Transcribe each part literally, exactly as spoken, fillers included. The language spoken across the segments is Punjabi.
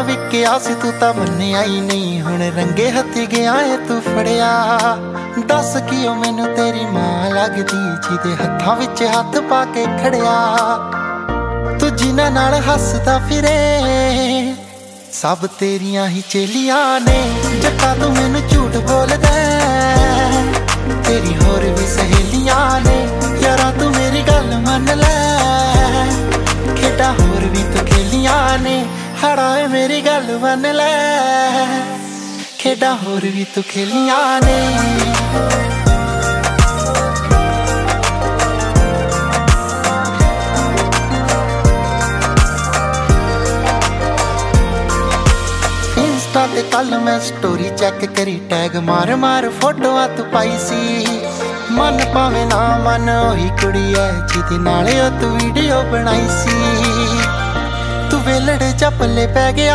ਵਿਕਿਆ ਸੀ ਤੂੰ ਤਾਂ ਮੰਨਿਆ ਹੀ ਨਹੀਂ। ਹੁਣ ਰੰਗੇ ਹੱਥੀ ਗਿਆ ਏ ਤੂੰ ਫੜਿਆ, ਦੱਸ ਕਿਉਂ ਮੈਨੂੰ ਤੇਰੀ ਮਾਂ ਲੱਗਦੀ ਜਿਹਦੇ ਹੱਥਾਂ ਵਿੱਚ ਹੱਥ ਪਾ ਕੇ ਖੜਿਆ। ਤੂੰ ਜਿਨ੍ਹਾਂ ਨਾਲ ਹੱਸਦਾ ਫਿਰੇ ਸਭ ਤੇਰੀਆਂ ਹੀ ਚੇਲੀਆਂ ਨੇ। ਜੱਟਾ ਤੂੰ ਮੈਨੂੰ ਝੂਠ ਬੋਲਦਾ, ਤੇਰੀ ਹੋਰ ਵੀ ਸਹੇਲੀਆਂ ਨੇ। ਯਾਰਾ ਤੂੰ ਮੇਰੀ ਗੱਲ ਮੰਨ ਲੈ, ਖੇਡਾਂ ਹੋਰ ਵੀ ਤੂੰ ਖੇਲੀਆਂ ਨੇ। ਹਾੜਾ ਏ ਮੇਰੀ ਗੱਲ ਮੰਨ ਲੈ, ਖੇਡਾਂ ਹੋਰ ਵੀ ਤੂੰ ਖੇਲੀਆਂ ਨੇ। ਇੰਸਟਾ ਤੇ ਕੱਲ ਮੈਂ ਸਟੋਰੀ ਚੈੱਕ ਕਰੀ, ਟੈਗ ਮਾਰ ਮਾਰ ਫੋਟੋਆਂ ਤੂੰ ਪਾਈ ਸੀ। ਮਨ ਭਾਵੇਂ ਨਾ ਮਨ ਉਹੀ ਕੁੜੀ ਐ ਜਿਹਦੇ ਨਾਲ ਉਹ ਤੂੰ ਵੀਡੀਓ ਬਣਾਈ ਸੀ। ਤੂੰ ਵੇਲੜ ਚੱਪਲੇ ਪੈ ਗਿਆ,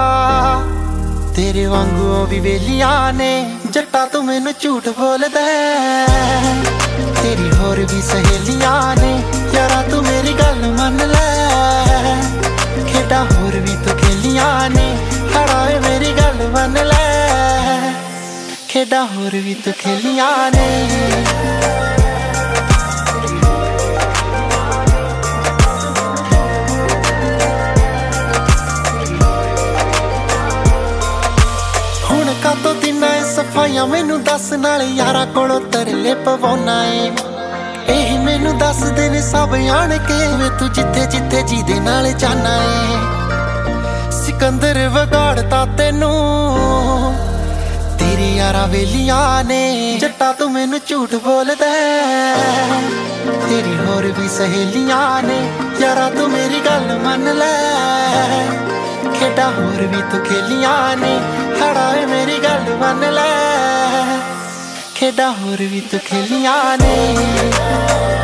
ਤੇਰੇ ਵਾਂਗੂ ਉਹ ਵੀ ਵੇਲੀਆਂ ਨੇ। ਜੱਟਾ ਤੂੰ ਮੈਨੂੰ ਝੂਠ ਬੋਲਦਾ, ਤੇਰੀ ਹੋਰ ਵੀ ਸਹੇਲੀਆਂ ਨੇ। ਯਾਰਾ ਤੂੰ ਮੇਰੀ ਗੱਲ ਮੰਨ ਲੈ, ਖੇਡਾਂ ਹੋਰ ਵੀ ਤੂੰ ਖੇਲੀਆਂ ਨੇ। ਹਾੜਾ ਏ ਮੇਰੀ ਗੱਲ ਮੰਨ ਲੈ, ਖੇਡਾਂ ਹੋਰ ਵੀ ਤੂੰ ਖੇਲੀਆਂ ਨੇ। ਕਾਤੋਂ ਦਿਨਾਂ ਸਫਾਈਆਂ ਮੈਨੂੰ ਦੱਸ, ਨਾਲੇ ਯਾਰਾਂ ਕੋਲੋਂ ਤਰਲੇ ਪਵਾਉਣਾ ਏ। ਇਹੀ ਮੈਨੂੰ ਦੱਸਦੇ ਨੇ ਸਭ ਆਣ ਕੇ, ਵੇ ਤੂੰ ਜਿੱਥੇ ਜਿੱਥੇ ਜਿਹਦੇ ਨਾਲ ਜਾਣਾ ਏ। ਸਿਕੰਦਰ ਵਿਗਾੜਤਾ ਤੈਨੂੰ ਤੇਰੇ ਯਾਰਾਂ ਵੇਲੀਆਂ ਨੇ। ਜੱਟਾ ਤੂੰ ਮੈਨੂੰ ਝੂਠ ਬੋਲਦਾ, ਤੇਰੀ ਹੋਰ ਵੀ ਸਹੇਲੀਆਂ ਨੇ। ਯਾਰਾ ਤੂੰ ਮੇਰੀ ਗੱਲ ਮੰਨ ਲੈ, ਖੇਡਾਂ ਹੋਰ ਵੀ ਤੂੰ ਖੇਲੀਆਂ ਨੇ। ਹਾੜਾ ਏ ਮੇਰੀ ਗੱਲ ਮੰਨ ਲੈ, ਖੇਡਾਂ ਹੋਰ ਵੀ ਤੂੰ ਖੇਲੀਆਂ ਨੇ।